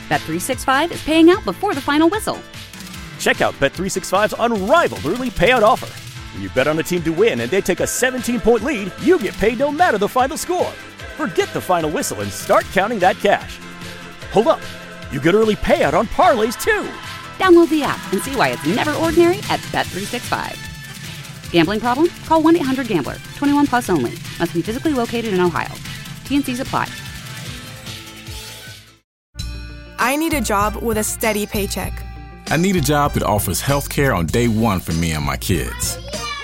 Bet365 is paying out before the final whistle. Check out Bet365's unrivaled early payout offer. When you bet on a team to win and they take a 17-point lead, you get paid no matter the final score. Forget the final whistle and start counting that cash. Hold up. You get early payout on parlays, too. Download the app and see why it's never ordinary at Bet365. Gambling problem? Call 1-800-GAMBLER. 21 plus only. Must be physically located in Ohio. T&Cs apply. I need a job with a steady paycheck. I need a job that offers health care on day one for me and my kids.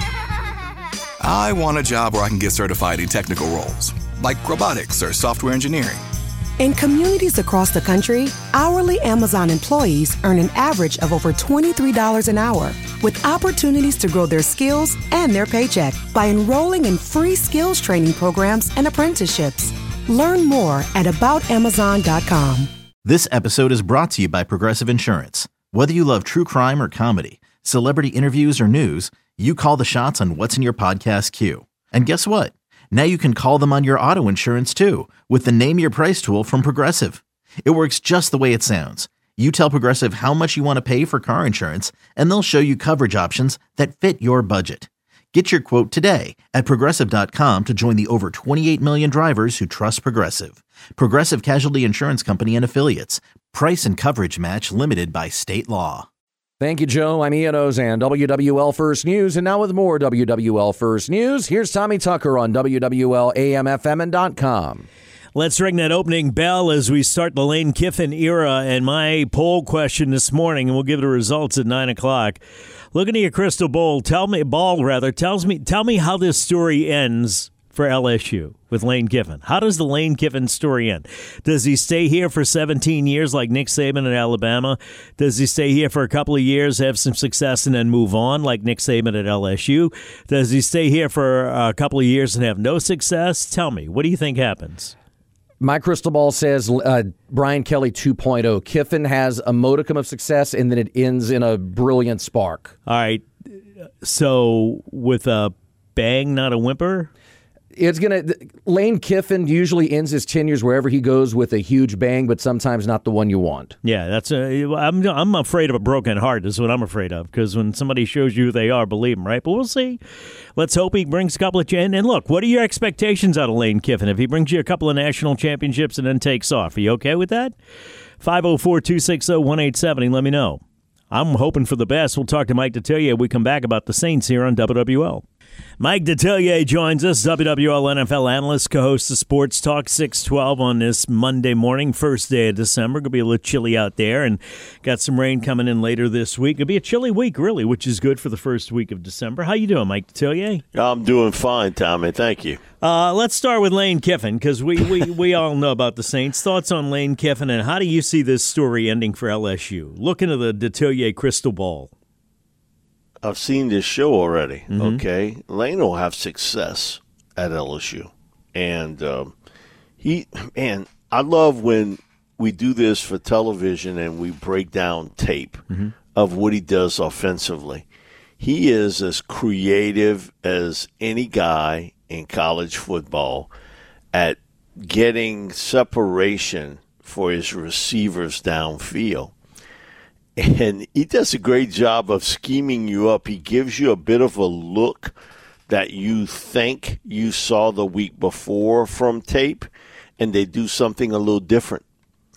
I want a job where I can get certified in technical roles, like robotics or software engineering. In communities across the country, hourly Amazon employees earn an average of over $23 an hour, with opportunities to grow their skills and their paycheck by enrolling in free skills training programs and apprenticeships. Learn more at aboutamazon.com. This episode is brought to you by Progressive Insurance. Whether you love true crime or comedy, celebrity interviews or news, you call the shots on what's in your podcast queue. And guess what? Now you can call them on your auto insurance too with the Name Your Price tool from Progressive. It works just the way it sounds. You tell Progressive how much you want to pay for car insurance, and they'll show you coverage options that fit your budget. Get your quote today at Progressive.com to join the over 28 million drivers who trust Progressive. Progressive Casualty Insurance Company and Affiliates. Price and coverage match limited by state law. Thank you, Joe. I'm Ian Ozan, WWL First News. And now with more WWL First News, here's Tommy Tucker on WWL AM, FM, and .com. Let's ring that opening bell as we start the Lane Kiffin era. And my poll question this morning, and we'll give the results at 9 o'clock. Looking at your crystal ball, tell me how this story ends for LSU with Lane Kiffin. How does the Lane Kiffin story end? Does he stay here for 17 years like Nick Saban at Alabama? Does he stay here for a couple of years, have some success, and then move on like Nick Saban at LSU? Does he stay here for a couple of years and have no success? Tell me, what do you think happens? My crystal ball says Brian Kelly 2.0. Kiffin has a modicum of success, and then it ends in a brilliant spark. All right. So with a bang, not a whimper? Lane Kiffin usually ends his tenures wherever he goes with a huge bang, but sometimes not the one you want. Yeah, I'm afraid of a broken heart is what I'm afraid of, because when somebody shows you who they are, believe them, right? But we'll see. Let's hope he brings a couple of and look, what are your expectations out of Lane Kiffin? If he brings you a couple of national championships and then takes off, are you okay with that? 504-260-1870, let me know. I'm hoping for the best. We'll talk to Mike Detillier when we come back about the Saints here on WWL. Mike Detillier joins us, WWL NFL analyst, co-host of Sports Talk 612 on this Monday morning, first day of December. Going to be a little chilly out there, and got some rain coming in later this week. It'll be a chilly week, really, which is good for the first week of December. How you doing, Mike Detillier? I'm doing fine, Tommy. Thank you. Let's start with Lane Kiffin, because we all know about the Saints. Thoughts on Lane Kiffin, and how do you see this story ending for LSU? Look into the Detillier crystal ball. I've seen this show already, okay? Lane will have success at LSU. And I love when we do this for television and we break down tape of what he does offensively. He is as creative as any guy in college football at getting separation for his receivers downfield. And he does a great job of scheming you up. He gives you a bit of a look that you think you saw the week before from tape, and they do something a little different.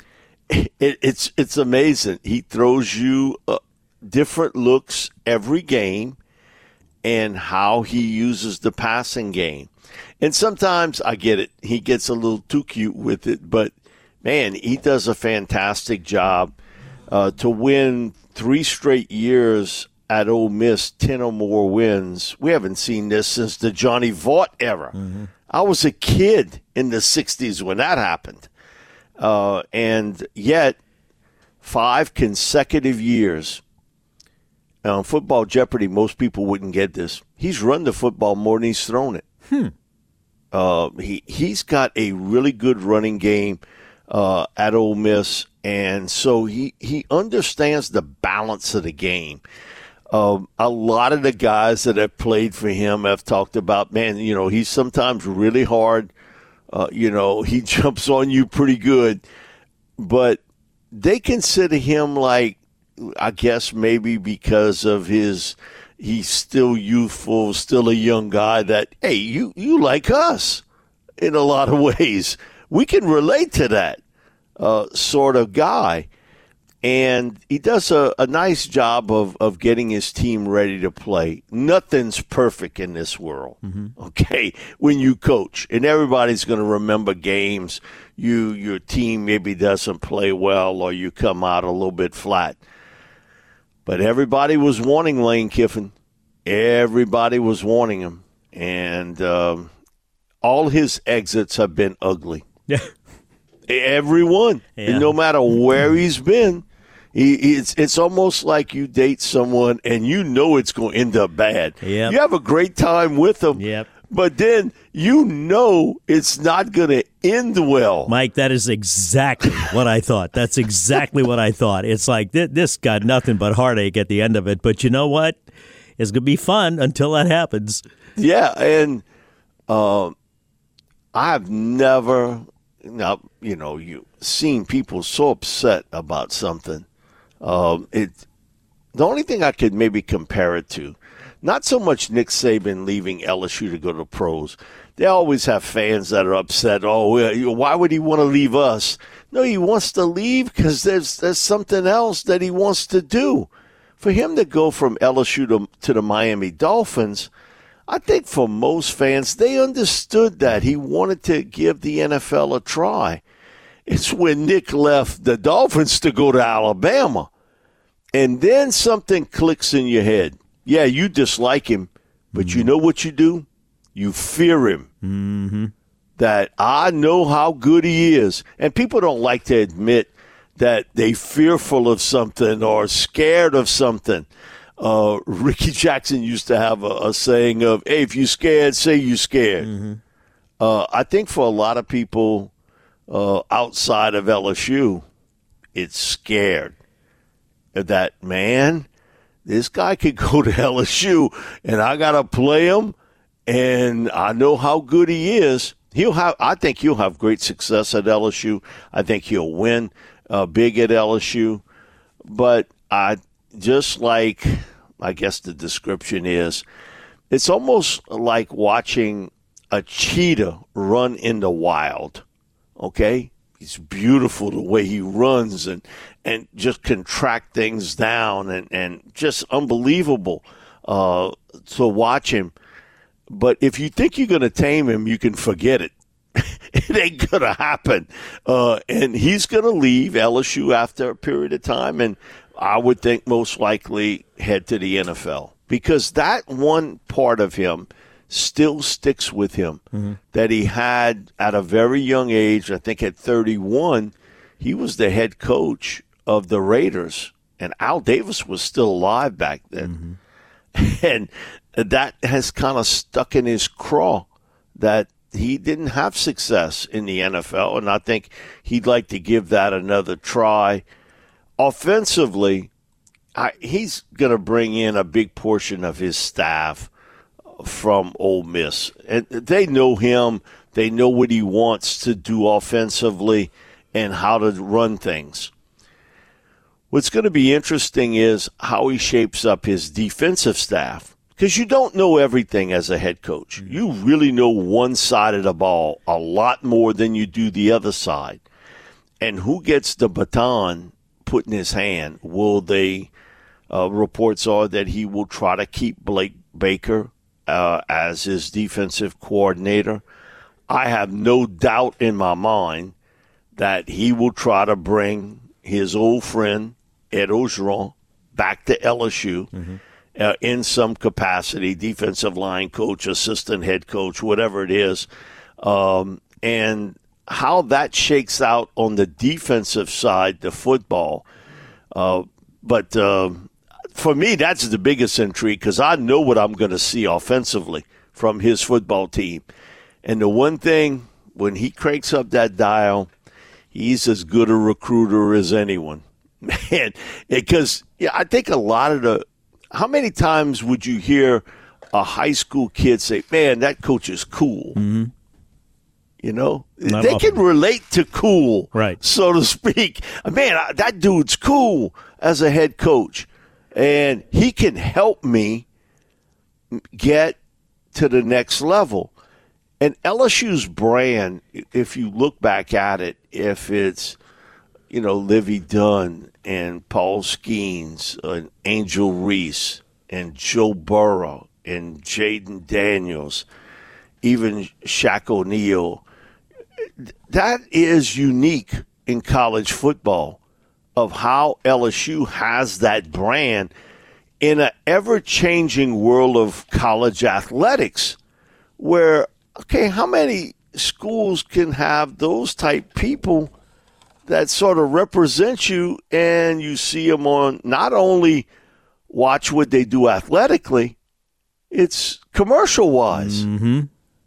It's amazing. He throws you different looks every game and how he uses the passing game. And sometimes, I get it, he gets a little too cute with it, but, man, he does a fantastic job. To win 3 straight years at Ole Miss, 10 or more wins. We haven't seen this since the Johnny Vaught era. I was a kid in the 60s when that happened. And yet, 5 consecutive years. On Football Jeopardy, most people wouldn't get this. He's run the football more than he's thrown it. He's got a really good running game at Ole Miss. And so he understands the balance of the game. A lot of the guys that have played for him have talked about, man, he's sometimes really hard. He jumps on you pretty good. But they consider him like, I guess maybe because of he's still youthful, still a young guy, that, hey, you like us in a lot of ways. We can relate to that sort of guy. And he does a nice job of getting his team ready to play. Nothing's perfect in this world, okay, when you coach. And everybody's going to remember games. Your team maybe doesn't play well or you come out a little bit flat. But everybody was warning Lane Kiffin. Everybody was warning him. And all his exits have been ugly. Yeah. Everyone. Yeah. And no matter where he's been, it's almost like you date someone and you know it's going to end up bad. Yep. You have a great time with them, but then you know it's not going to end well. Mike, that is exactly what I thought. That's exactly what I thought. It's like this got nothing but heartache at the end of it. But you know what? It's going to be fun until that happens. Yeah, and I've never, you've seen people so upset about something. The only thing I could maybe compare it to, not so much Nick Saban leaving LSU to go to the pros. They always have fans that are upset. Oh, why would he want to leave us? No, he wants to leave because there's something else that he wants to do. For him to go from LSU to the Miami Dolphins, I think for most fans, they understood that he wanted to give the NFL a try. It's when Nick left the Dolphins to go to Alabama. And then something clicks in your head. Yeah, you dislike him, but you know what you do? You fear him. Mm-hmm. That I know how good he is. And people don't like to admit that they fearful of something or scared of something. Ricky Jackson used to have a saying of, hey, if you're scared, say you're scared. Mm-hmm. I think for a lot of people outside of LSU, it's scared. That, man, this guy could go to LSU and I got to play him, and I know how good he is. I think he'll have great success at LSU. I think he'll win big at LSU. But just like, I guess the description is, it's almost like watching a cheetah run in the wild, okay? It's beautiful the way he runs and just contract things down and just unbelievable to watch him. But if you think you're going to tame him, you can forget it. It ain't going to happen. And he's going to leave LSU after a period of time, and I would think most likely head to the NFL. Because that one part of him still sticks with him that he had at a very young age. I think at 31, he was the head coach of the Raiders, and Al Davis was still alive back then. And that has kind of stuck in his craw that he didn't have success in the NFL, and I think he'd like to give that another try. Offensively, he's going to bring in a big portion of his staff from Ole Miss. And they know him. They know what he wants to do offensively and how to run things. What's going to be interesting is how he shapes up his defensive staff, because you don't know everything as a head coach. You really know one side of the ball a lot more than you do the other side. And who gets the baton put in his hand? Will they, reports are that he will try to keep Blake Baker as his defensive coordinator. I have no doubt in my mind that he will try to bring his old friend, Ed Orgeron, back to LSU in some capacity, defensive line coach, assistant head coach, whatever it is. And how that shakes out on the defensive side, the football. But for me, that's the biggest intrigue, because I know what I'm going to see offensively from his football team. And the one thing, when he cranks up that dial, he's as good a recruiter as anyone. Man, because I think a lot of how many times would you hear a high school kid say, man, that coach is cool? You know, Not they often. can relate to cool, Right. so to speak. Man, that dude's cool as a head coach, and he can help me get to the next level. And LSU's brand, if you look back at it, if it's, Livy Dunn and Paul Skeens and Angel Reese and Joe Burrow and Jaden Daniels, even Shaq O'Neal, that is unique in college football of how LSU has that brand in an ever-changing world of college athletics where, okay, how many schools can have those type people that sort of represent you and you see them on not only watch what they do athletically, it's commercial-wise. Mm-hmm.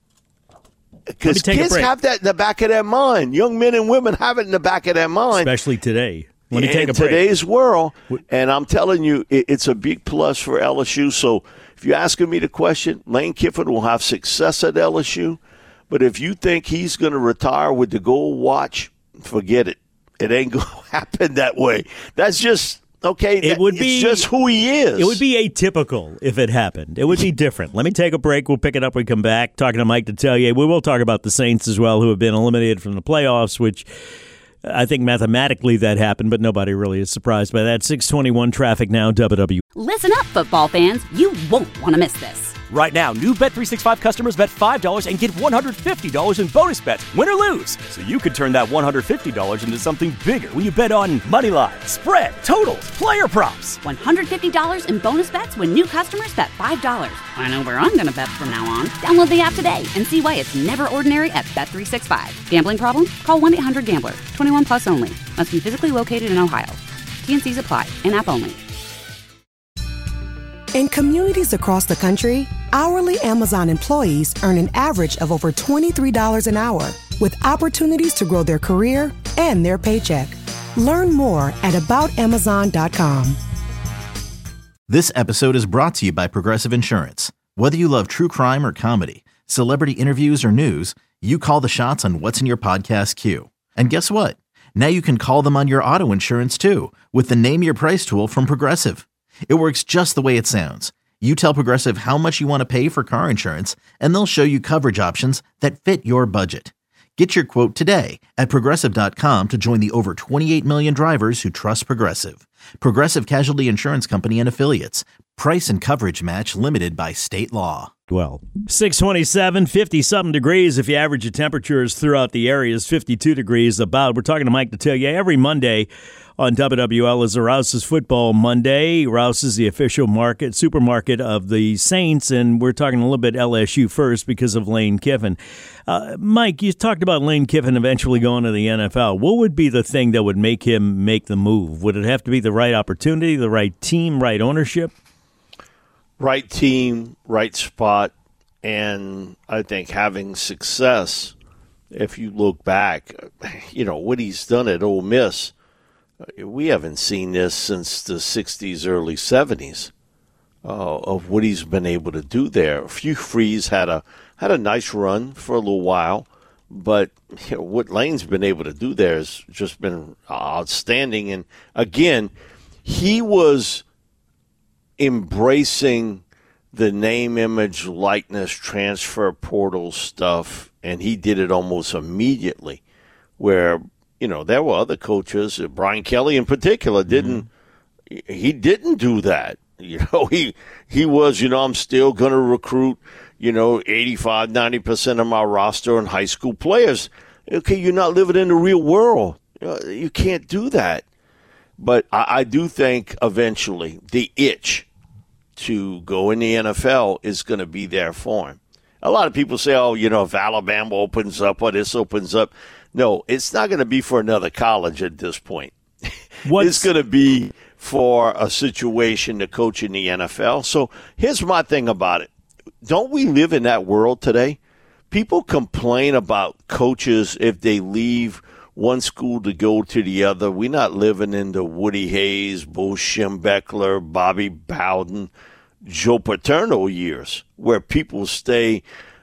Because kids have that in the back of their mind. Young men and women have it in the back of their mind. Especially today. Let me take in a break. today's world, and I'm telling you, it's a big plus for LSU. So if you're asking me the question, Lane Kiffin will have success at LSU. But if you think he's going to retire with the gold watch, forget it. It ain't going to happen that way. That's just, okay, it's just who he is. It would be atypical if it happened. It would be different. Let me take a break. We'll pick it up when we come back. Talking to Mike Detillier. We will talk about the Saints as well, who have been eliminated from the playoffs, which I think mathematically that happened, but nobody really is surprised by that. 621 traffic now, WW. Listen up, football fans. You won't want to miss this. Right now, new Bet365 customers bet $5 and get $150 in bonus bets, win or lose. So you could turn that $150 into something bigger when you bet on money line, spread, totals, player props. $150 in bonus bets when new customers bet $5. I know where I'm going to bet from now on. Download the app today and see why it's never ordinary at Bet365. Gambling problem? Call 1-800-GAMBLER. 21 plus only. Must be physically located in Ohio. T&Cs apply. In-app only. In communities across the country, hourly Amazon employees earn an average of over $23 an hour, with opportunities to grow their career and their paycheck. Learn more at aboutamazon.com. This episode is brought to you by Progressive Insurance. Whether you love true crime or comedy, celebrity interviews or news, you call the shots on what's in your podcast queue. And guess what? Now you can call them on your auto insurance too, with the Name Your Price tool from Progressive. It works just the way it sounds. You tell Progressive how much you want to pay for car insurance, and they'll show you coverage options that fit your budget. Get your quote today at Progressive.com to join the over 28 million drivers who trust Progressive. Progressive Casualty Insurance Company and Affiliates. Price and coverage match limited by state law. Well, 627, 50-something degrees. If you average the temperatures throughout the area, is 52 degrees about. We're talking to Mike Detillier every Monday on WWL is the Rouse's Football Monday. Rouse is the official supermarket of the Saints, and we're talking a little bit LSU first because of Lane Kiffin. Mike, you talked about Lane Kiffin eventually going to the NFL. What would be the thing that would make him make the move? Would it have to be the right opportunity, the right team, right ownership? Right team, right spot, and I think having success. If you look back, what he's done at Ole Miss, we haven't seen this since the 60s, early 70s, of what he's been able to do there. Hugh Freeze had a nice run for a little while, but what Lane's been able to do there has just been outstanding. And again, he was embracing the name, image, likeness, transfer portal stuff, and he did it almost immediately, where there were other coaches, Brian Kelly in particular, didn't do that. He was, I'm still going to recruit, 85, 90% of my roster and high school players. Okay, you're not living in the real world. You can't do that. But I do think eventually the itch to go in the NFL is going to be there for him. A lot of people say, if Alabama opens up or this opens up. No, it's not going to be for another college at this point. It's going to be for a situation to coach in the NFL. So here's my thing about it. Don't we live in that world today? People complain about coaches if they leave one school to go to the other. We're not living in the Woody Hayes, Bo Schembechler, Bobby Bowden, Joe Paterno years where people stay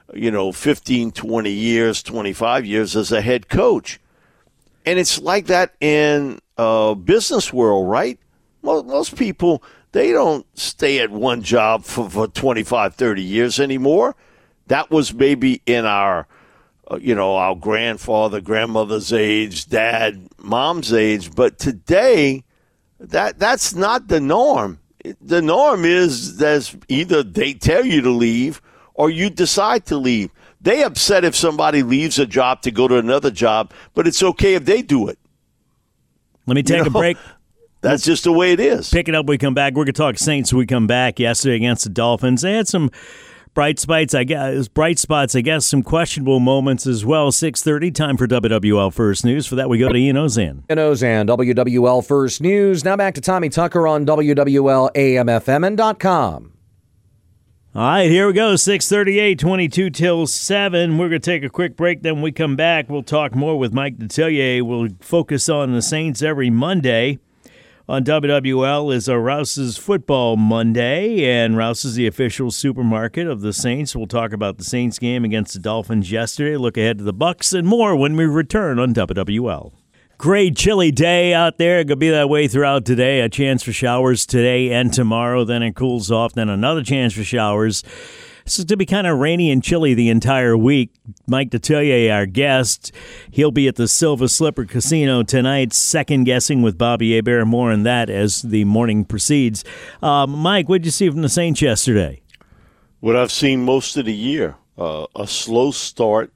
15, 20 years, 25 years as a head coach. And it's like that in business world, right? Most people, they don't stay at one job for 25, 30 years anymore. That was maybe in our grandfather, grandmother's age, dad, mom's age. But today, that's not the norm. The norm is that either they tell you to leave or you decide to leave. They upset if somebody leaves a job to go to another job, but it's okay if they do it. Let me take a break. That's just the way it is. Pick it up when we come back. We're going to talk Saints when we come back. Yesterday against the Dolphins, they had some bright spots, I guess, some questionable moments as well. 6:30, time for WWL First News. For that, we go to Ian Ozan. Ian Ozan, WWL First News. Now back to Tommy Tucker on WWL AMFM.com. All right, here we go. 6:38, 22 till 7. We're going to take a quick break. Then when we come back, we'll talk more with Mike Detillier. We'll focus on the Saints every Monday. On WWL is a Rouse's Football Monday, and Rouse is the official supermarket of the Saints. We'll talk about the Saints game against the Dolphins yesterday, look ahead to the Bucs, and more when we return on WWL. Great chilly day out there. It could be that way throughout today. A chance for showers today and tomorrow. Then it cools off. Then another chance for showers. It's going to be kind of rainy and chilly the entire week. Mike Detillier, our guest, he'll be at the Silver Slipper Casino tonight, second guessing with Bobby Hebert. More on that as the morning proceeds. Mike, what did you see from the Saints yesterday? What I've seen most of the year, a slow start.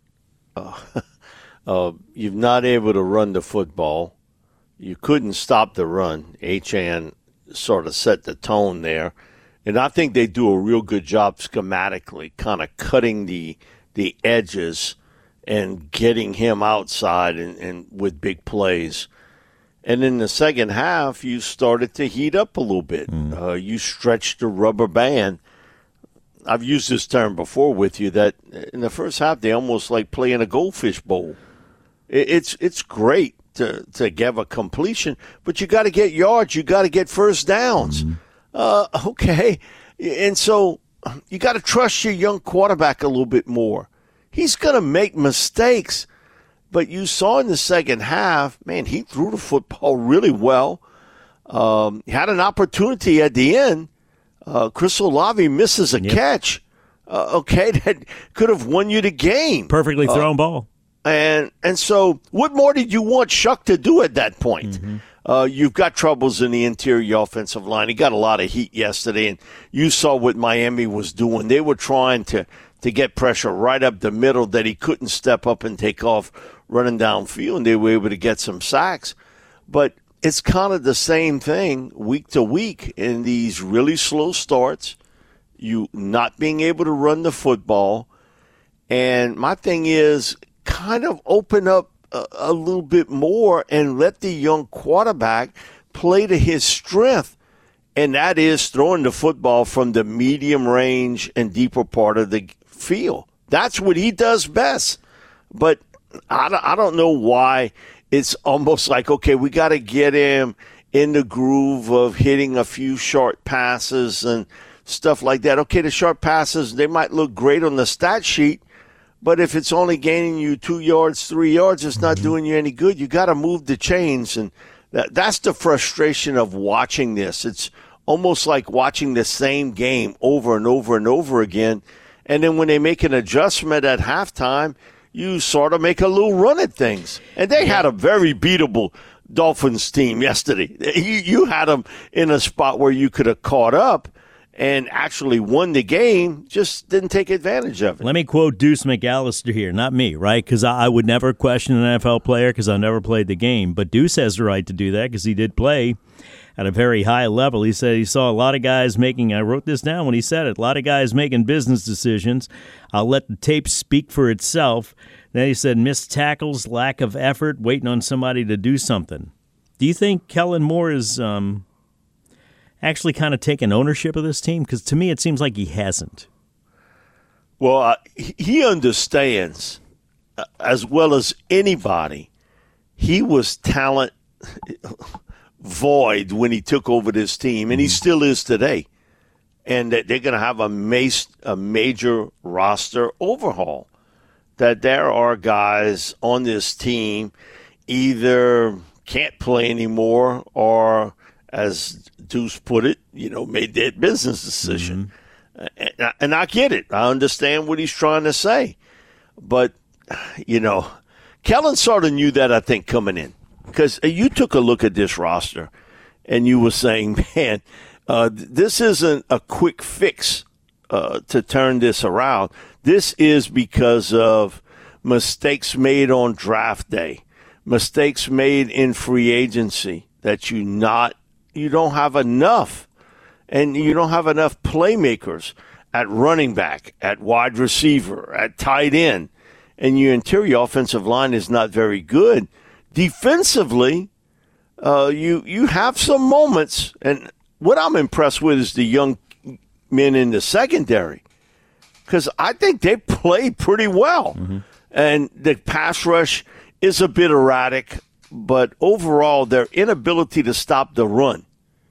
You're not able to run the football. You couldn't stop the run. Achane sort of set the tone there. And I think they do a real good job schematically, kind of cutting the edges and getting him outside and with big plays. And in the second half, you started to heat up a little bit. You stretched the rubber band. I've used this term before with you that in the first half, they almost like playing a goldfish bowl. It's great to give a completion, but you got to get yards. You got to get first downs. Okay. And so you got to trust your young quarterback a little bit more. He's going to make mistakes, but you saw in the second half, man, he threw the football really well. He had an opportunity at the end. Chris Olave misses a catch. That could have won you the game. Perfectly thrown ball. And so what more did you want Shuck to do at that point? You've got troubles in the interior offensive line. He got a lot of heat yesterday, and you saw what Miami was doing. They were trying to get pressure right up the middle that he couldn't step up and take off running downfield, and they were able to get some sacks. But it's kind of the same thing week to week in these really slow starts, you not being able to run the football. And my thing is kind of open up a little bit more and let the young quarterback play to his strength, and that is throwing the football from the medium range and deeper part of the field. That's what he does best. But I don't know why it's almost like, okay, we got to get him in the groove of hitting a few short passes and stuff like that. Okay, the short passes, they might look great on the stat sheet, but if it's only gaining you 2 yards, 3 yards, it's not doing you any good. You got to move the chains, and that's the frustration of watching this. It's almost like watching the same game over and over and over again, and then when they make an adjustment at halftime, you sort of make a little run at things. And they had a very beatable Dolphins team yesterday. You had them in a spot where you could have caught up and actually won the game, just didn't take advantage of it. Let me quote Deuce McAllister here, not me, right? Because I would never question an NFL player because I never played the game. But Deuce has the right to do that because he did play at a very high level. He said he saw a lot of guys making, I wrote this down when he said it, a lot of guys making business decisions. I'll let the tape speak for itself. Then he said missed tackles, lack of effort, waiting on somebody to do something. Do you think Kellen Moore is actually kind of taking ownership of this team? Because to me it seems like he hasn't. Well, he understands as well as anybody. He was talent void when he took over this team, and he still is today. and that they're going to have a major roster overhaul. That there are guys on this team either can't play anymore or, as Deuce put it, made their business decision. Mm-hmm. And I get it. I understand what he's trying to say. But, Kellen sort of knew that, I think, coming in. Because you took a look at this roster and you were saying, man, this isn't a quick fix to turn this around. This is because of mistakes made on draft day, mistakes made in free agency that you don't have enough, and you don't have enough playmakers at running back, at wide receiver, at tight end, and your interior offensive line is not very good. Defensively, you have some moments, and what I'm impressed with is the young men in the secondary, because I think they play pretty well. Mm-hmm. And the pass rush is a bit erratic, but overall their inability to stop the run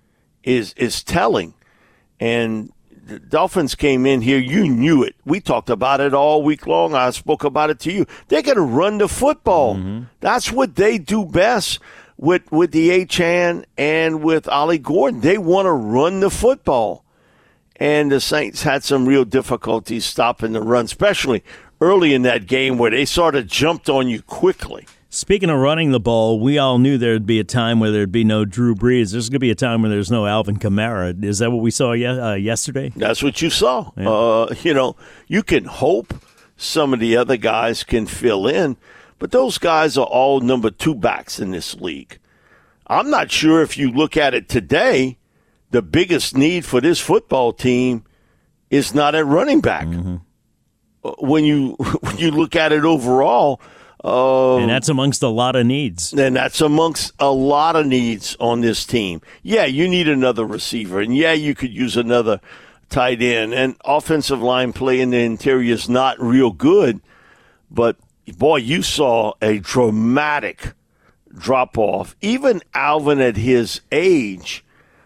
is telling. And the Dolphins came in here, you knew it. We talked about it all week long. I spoke about it to you. They're going to run the football. Mm-hmm. That's what they do best with the Achane and with Ollie Gordon. They want to run the football. And the Saints had some real difficulties stopping the run, especially early in that game where they sort of jumped on you quickly. Speaking of running the ball, we all knew there'd be a time where there'd be no Drew Brees. There's going to be a time where there's no Alvin Kamara. Is that what we saw yesterday? That's what you saw. Yeah. You can hope some of the other guys can fill in, but those guys are all number 2 backs in this league. I'm not sure if you look at it today, the biggest need for this football team is not at running back. Mm-hmm. When you look at it overall, and that's amongst a lot of needs. And that's amongst a lot of needs on this team. Yeah, you need another receiver, and yeah, you could use another tight end. And offensive line play in the interior is not real good, but boy, you saw a dramatic drop off. Even Alvin at his age.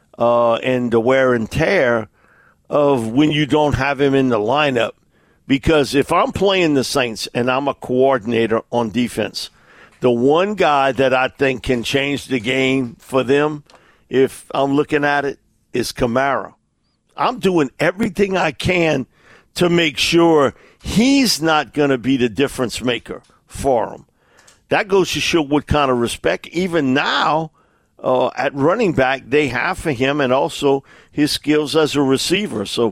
And the wear and tear of when you don't have him in the lineup. Because if I'm playing the Saints and I'm a coordinator on defense, the one guy that I think can change the game for them, if I'm looking at it, is Kamara. I'm doing everything I can to make sure he's not going to be the difference maker for them. That goes to show what kind of respect, even now, at running back, they have for him, and also his skills as a receiver. So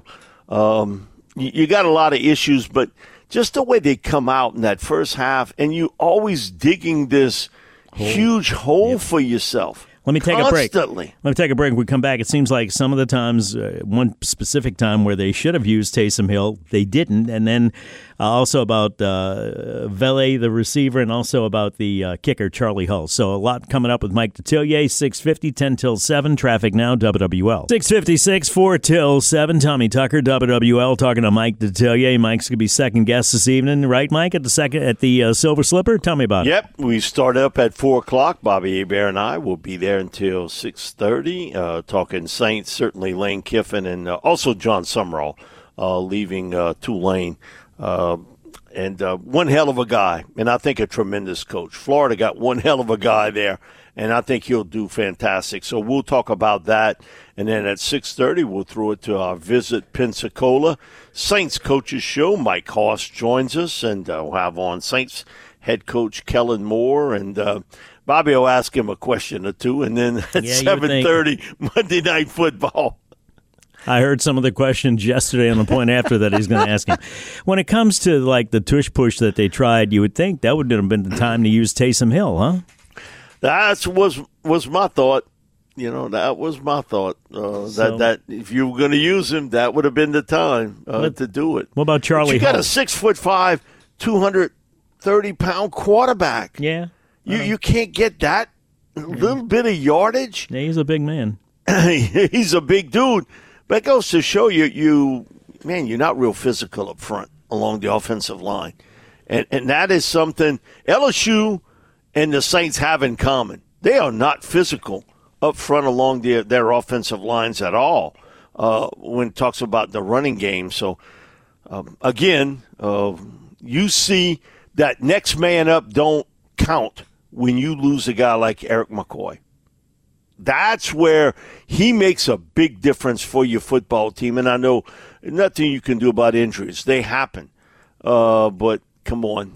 you got a lot of issues, but just the way they come out in that first half, and you always digging this huge hole for yourself. Let me take constantly. Let me take a break. When we come back, it seems like some of the times, one specific time where they should have used Taysom Hill, they didn't. And then also about Vele, the receiver, and also about the kicker, Charlie Hull. So a lot coming up with Mike Detillier, 6:50, 10 till 7. Traffic now, WWL. 6:56, 4 till 7. Tommy Tucker, WWL, talking to Mike Detillier. Mike's going to be second guest this evening, right, Mike, at the Silver Slipper? Tell me about it. Yep, we start up at 4 o'clock. Bobby Hebert and I will be there until 6:30, talking Saints, certainly Lane Kiffin, and also John Summerall leaving Tulane. And one hell of a guy, and I think a tremendous coach. Florida got one hell of a guy there, and I think he'll do fantastic. So we'll talk about that, and then at 6:30 we'll throw it to our Visit Pensacola Saints Coaches Show. Mike Hoss joins us, and we'll have on Saints head coach Kellen Moore, and Bobby will ask him a question or two, and then at 7:30 Monday Night Football. I heard some of the questions yesterday on the point after that he's going to ask him. When it comes to like the tush push that they tried, you would think that would have been the time to use Taysom Hill, huh? That was my thought. That was my thought. That if you were going to use him, that would have been the time to do it. What about Charlie? But you got a 6'5", 230-pound quarterback. Yeah, you can't get that little bit of yardage. Yeah, he's a big man. He's a big dude. But it goes to show you're not real physical up front along the offensive line. And that is something LSU and the Saints have in common. They are not physical up front along their offensive lines at all. when it talks about the running game. So, again, you see that next man up don't count when you lose a guy like Eric McCoy. That's where he makes a big difference for your football team. And I know nothing you can do about injuries. They happen. But come on.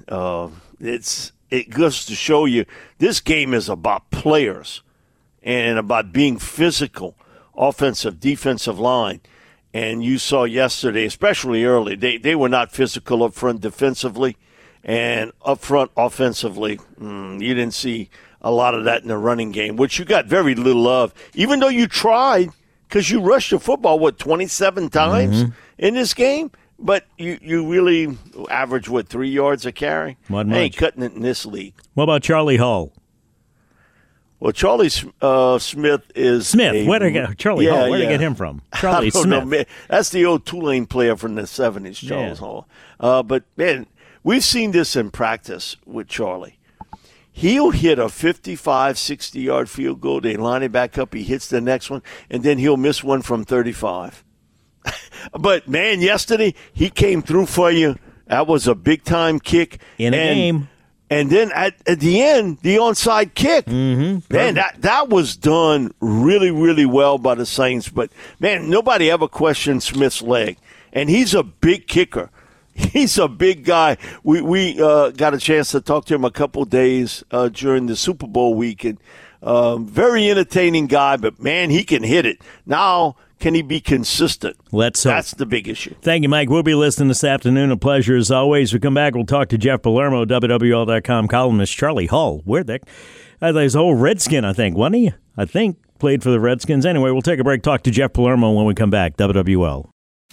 It goes to show you this game is about players and about being physical, offensive, defensive line. And you saw yesterday, especially early, they were not physical up front defensively. And up front offensively, you didn't see a lot of that in the running game, which you got very little of, even though you tried, because you rushed the football, 27 times in this game? But you really average, 3 yards a carry? Ain't cutting it in this league. What about Charlie Hall? Well, Charlie Smith is Charlie Hall. Where did you get him from? Charlie Smith. Know, that's the old Tulane player from the 70s, Charles Hall. But, man, we've seen this in practice with Charlie. He'll hit a 55, 60-yard field goal. They line it back up. He hits the next one, and then he'll miss one from 35. But, man, yesterday he came through for you. That was a big-time kick. In a game. And then at the end, the onside kick. Man, that was done really, really well by the Saints. But, man, nobody ever questioned Smith's leg. And he's a big kicker. He's a big guy. We got a chance to talk to him a couple of days during the Super Bowl week. And very entertaining guy, but, man, he can hit it. Now, can he be consistent? Let's hope. That's the big issue. Thank you, Mike. We'll be listening this afternoon. A pleasure as always. We come back, we'll talk to Jeff Palermo, WWL.com columnist Charlie Hall. Where the he's a whole Redskin, I think, wasn't he? I think played for the Redskins. Anyway, we'll take a break, talk to Jeff Palermo when we come back. WWL.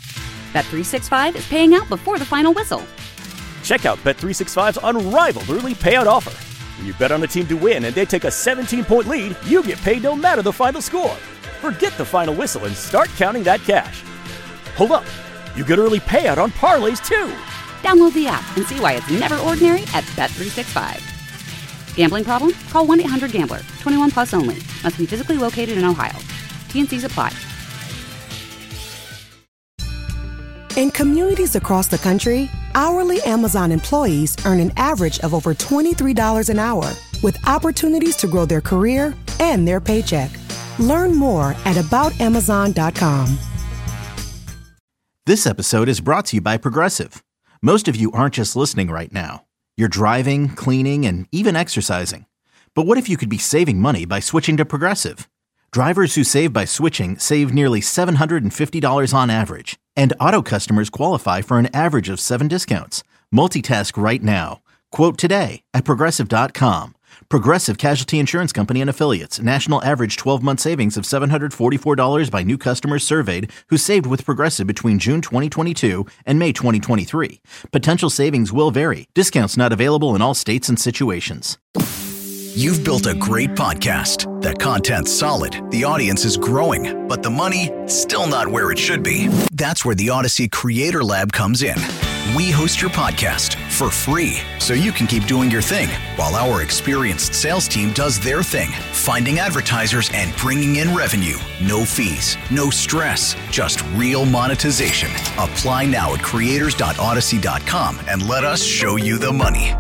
Bet365 is paying out before the final whistle. Check out Bet365's unrivaled early payout offer. When you bet on a team to win and they take a 17-point lead, you get paid no matter the final score. Forget the final whistle and start counting that cash. Hold up. You get early payout on parlays, too. Download the app and see why it's never ordinary at Bet365. Gambling problem? Call 1-800-GAMBLER. 21 plus only. Must be physically located in Ohio. T&Cs apply. In communities across the country, hourly Amazon employees earn an average of over $23 an hour, with opportunities to grow their career and their paycheck. Learn more at aboutamazon.com. This episode is brought to you by Progressive. Most of you aren't just listening right now. You're driving, cleaning, and even exercising. But what if you could be saving money by switching to Progressive? Drivers who save by switching save nearly $750 on average. And auto customers qualify for an average of 7 discounts. Multitask right now. Quote today at Progressive.com. Progressive Casualty Insurance Company and Affiliates. National average 12-month savings of $744 by new customers surveyed who saved with Progressive between June 2022 and May 2023. Potential savings will vary. Discounts not available in all states and situations. You've built a great podcast. The content's solid, the audience is growing, but the money, still not where it should be. That's where the Odyssey Creator Lab comes in. We host your podcast for free, so you can keep doing your thing, while our experienced sales team does their thing, finding advertisers and bringing in revenue. No fees, no stress, just real monetization. Apply now at creators.odyssey.com and let us show you the money.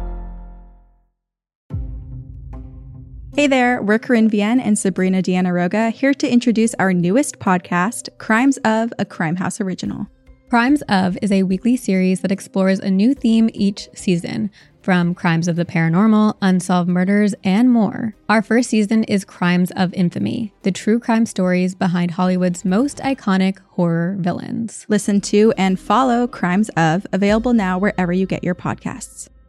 Hey there, we're Corinne Vienne and Sabrina Deanna Roga, here to introduce our newest podcast, Crimes of, a Crime House original. Crimes of is a weekly series that explores a new theme each season, from crimes of the paranormal, unsolved murders, and more. Our first season is Crimes of Infamy, the true crime stories behind Hollywood's most iconic horror villains. Listen to and follow Crimes of, available now wherever you get your podcasts.